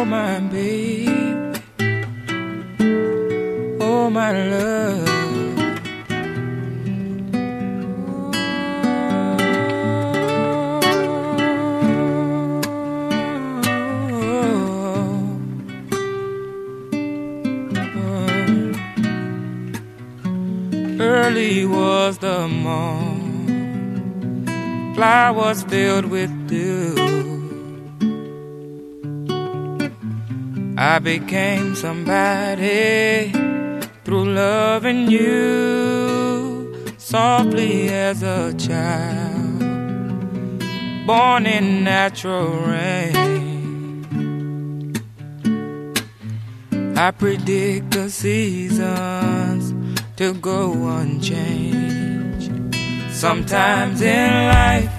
my baby, oh my love. Early was the morn, flowers filled with dew. I became somebody through loving you softly as a child, born in natural rain. I predict the seasons to go unchanged. Sometimes in life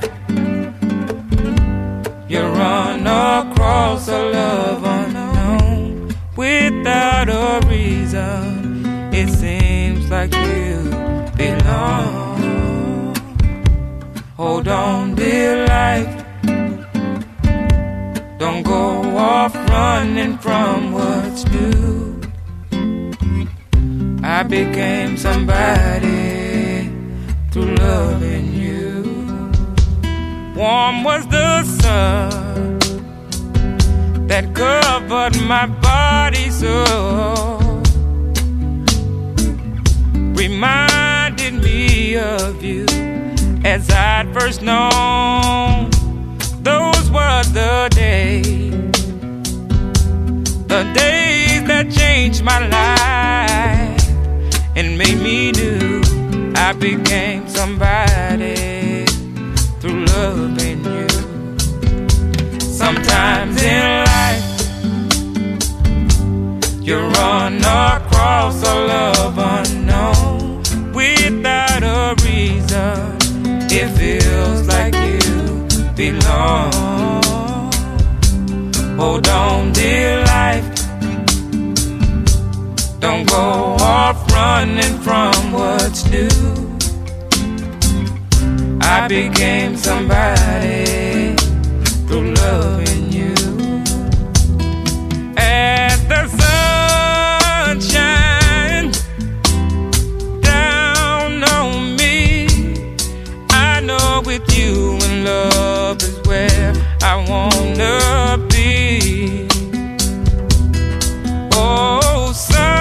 you run across a love unknown without a reason. It seems like you belong. Hold on, dear life, don't go off running from what's new. I became somebody through loving you. Warm was the sun that covered my body so, reminded me of you as I'd first known. Those were the days that changed my life and made me new. I became somebody through loving you. Sometimes in life you run across a love unknown without a reason. It feels like you belong. Hold on, dear life, don't go off running from what's new. I became somebody through loving you. As the sun shines down on me, I know with you and love is where I wanna be. Oh,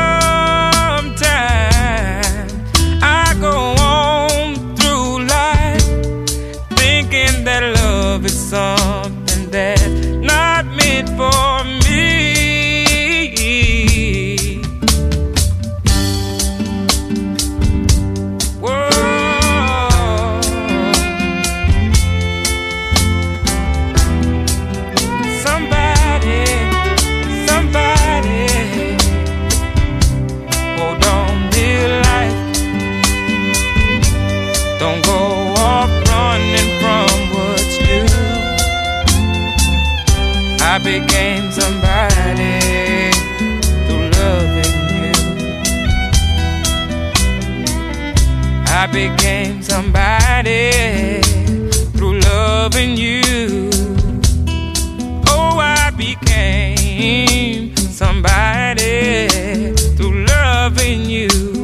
sometimes I go on through life thinking that love is something that's not meant for me. Whoa. Somebody, hold on, dear life, don't go off running from what's new. I became somebody through loving you. I became somebody through loving you. Oh, I became somebody through loving you.